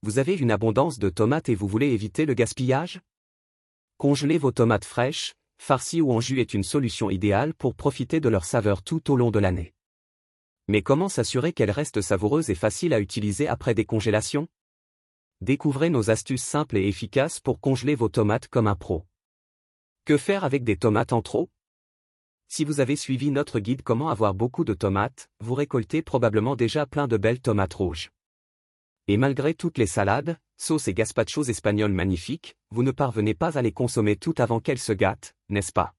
Vous avez une abondance de tomates et vous voulez éviter le gaspillage? Congeler vos tomates fraîches, farcies ou en jus est une solution idéale pour profiter de leur saveur tout au long de l'année. Mais comment s'assurer qu'elles restent savoureuses et faciles à utiliser après décongélation? Découvrez nos astuces simples et efficaces pour congeler vos tomates comme un pro. Que faire avec des tomates en trop? Si vous avez suivi notre guide Comment avoir beaucoup de tomates, vous récoltez probablement déjà plein de belles tomates rouges. Et malgré toutes les salades, sauces et gazpachos espagnols magnifiques, vous ne parvenez pas à les consommer toutes avant qu'elles se gâtent, n'est-ce pas?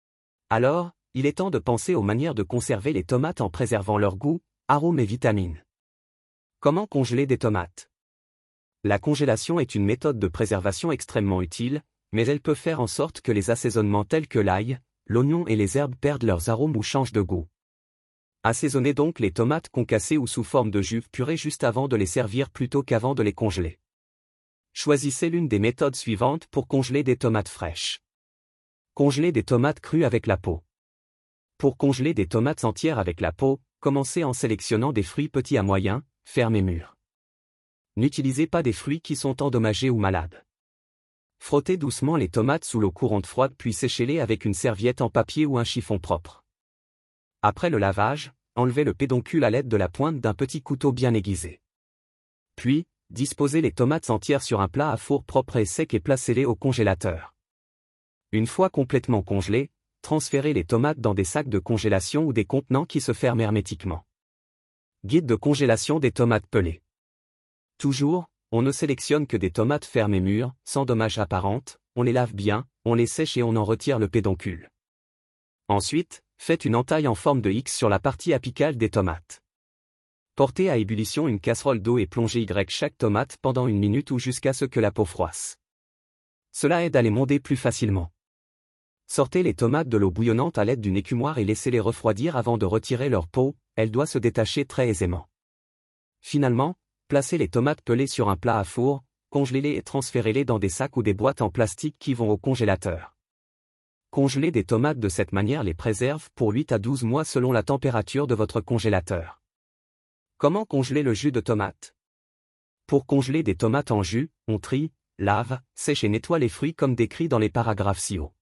Alors, il est temps de penser aux manières de conserver les tomates en préservant leur goût, arômes et vitamines. Comment congeler des tomates? La congélation est une méthode de préservation extrêmement utile, mais elle peut faire en sorte que les assaisonnements tels que l'ail, l'oignon et les herbes perdent leurs arômes ou changent de goût. Assaisonnez donc les tomates concassées ou sous forme de jus purée juste avant de les servir plutôt qu'avant de les congeler. Choisissez l'une des méthodes suivantes pour congeler des tomates fraîches. Congeler des tomates crues avec la peau. Pour congeler des tomates entières avec la peau, commencez en sélectionnant des fruits petits à moyens, fermes et mûrs. N'utilisez pas des fruits qui sont endommagés ou malades. Frottez doucement les tomates sous l'eau courante froide puis séchez-les avec une serviette en papier ou un chiffon propre. Après le lavage, enlevez le pédoncule à l'aide de la pointe d'un petit couteau bien aiguisé. Puis, disposez les tomates entières sur un plat à four propre et sec et placez-les au congélateur. Une fois complètement congelées, transférez les tomates dans des sacs de congélation ou des contenants qui se ferment hermétiquement. Guide de congélation des tomates pelées. Toujours, on ne sélectionne que des tomates fermes et mûres, sans dommages apparentes, on les lave bien, on les sèche et on en retire le pédoncule. Ensuite, faites une entaille en forme de X sur la partie apicale des tomates. Portez à ébullition une casserole d'eau et plongez chaque tomate pendant 1 minute ou jusqu'à ce que la peau froisse. Cela aide à les monder plus facilement. Sortez les tomates de l'eau bouillonnante à l'aide d'une écumoire et laissez-les refroidir avant de retirer leur peau, elle doit se détacher très aisément. Finalement, placez les tomates pelées sur un plat à four, congelez-les et transférez-les dans des sacs ou des boîtes en plastique qui vont au congélateur. Congeler des tomates de cette manière les préserve pour 8 à 12 mois selon la température de votre congélateur. Comment congeler le jus de tomate? Pour congeler des tomates en jus, on trie, lave, sèche et nettoie les fruits comme décrit dans les paragraphes ci-haut.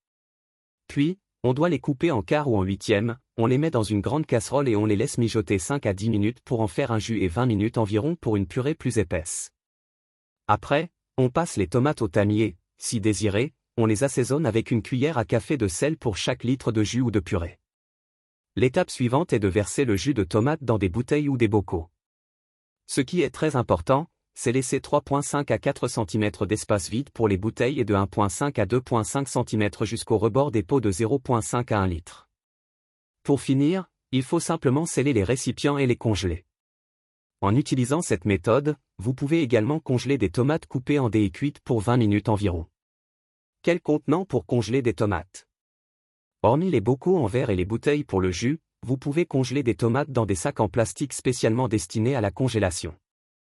Puis, on doit les couper en quarts ou en huitièmes, on les met dans une grande casserole et on les laisse mijoter 5 à 10 minutes pour en faire un jus et 20 minutes environ pour une purée plus épaisse. Après, on passe les tomates au tamier, si désiré, on les assaisonne avec une cuillère à café de sel pour chaque litre de jus ou de purée. L'étape suivante est de verser le jus de tomate dans des bouteilles ou des bocaux. Ce qui est très important, c'est laisser 3,5 à 4 cm d'espace vide pour les bouteilles et de 1,5 à 2,5 cm jusqu'au rebord des pots de 0,5 à 1 litre. Pour finir, il faut simplement sceller les récipients et les congeler. En utilisant cette méthode, vous pouvez également congeler des tomates coupées en dés et cuites pour 20 minutes environ. Quel contenant pour congeler des tomates? Hormis les bocaux en verre et les bouteilles pour le jus, vous pouvez congeler des tomates dans des sacs en plastique spécialement destinés à la congélation.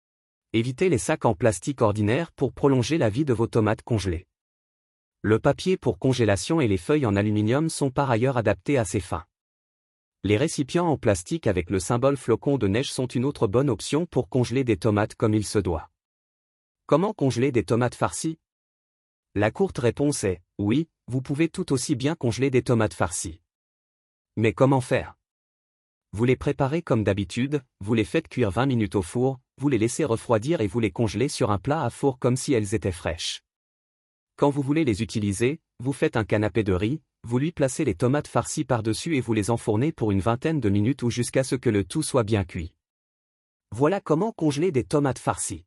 Évitez les sacs en plastique ordinaires pour prolonger la vie de vos tomates congelées. Le papier pour congélation et les feuilles en aluminium sont par ailleurs adaptés à ces fins. Les récipients en plastique avec le symbole flocon de neige sont une autre bonne option pour congeler des tomates comme il se doit. Comment congeler des tomates farcies? La courte réponse est « oui, vous pouvez tout aussi bien congeler des tomates farcies ». Mais comment faire? Vous les préparez comme d'habitude, vous les faites cuire 20 minutes au four, vous les laissez refroidir et vous les congelez sur un plat à four comme si elles étaient fraîches. Quand vous voulez les utiliser, vous faites un canapé de riz, vous lui placez les tomates farcies par-dessus et vous les enfournez pour une vingtaine de minutes ou jusqu'à ce que le tout soit bien cuit. Voilà comment congeler des tomates farcies.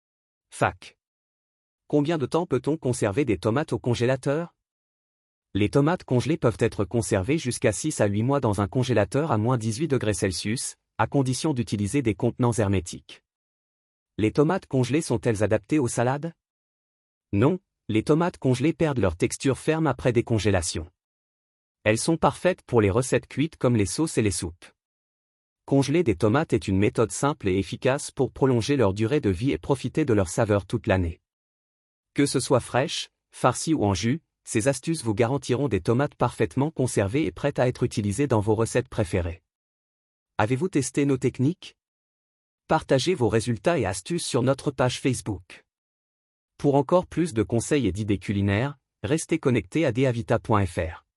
Fac. Combien de temps peut-on conserver des tomates au congélateur? Les tomates congelées peuvent être conservées jusqu'à 6 à 8 mois dans un congélateur à moins 18 degrés Celsius, à condition d'utiliser des contenants hermétiques. Les tomates congelées sont-elles adaptées aux salades? Non, les tomates congelées perdent leur texture ferme après décongélation. Elles sont parfaites pour les recettes cuites comme les sauces et les soupes. Congeler des tomates est une méthode simple et efficace pour prolonger leur durée de vie et profiter de leur saveur toute l'année. Que ce soit fraîche, farcie ou en jus, ces astuces vous garantiront des tomates parfaitement conservées et prêtes à être utilisées dans vos recettes préférées. Avez-vous testé nos techniques? Partagez vos résultats et astuces sur notre page Facebook. Pour encore plus de conseils et d'idées culinaires, restez connectés à deavita.fr.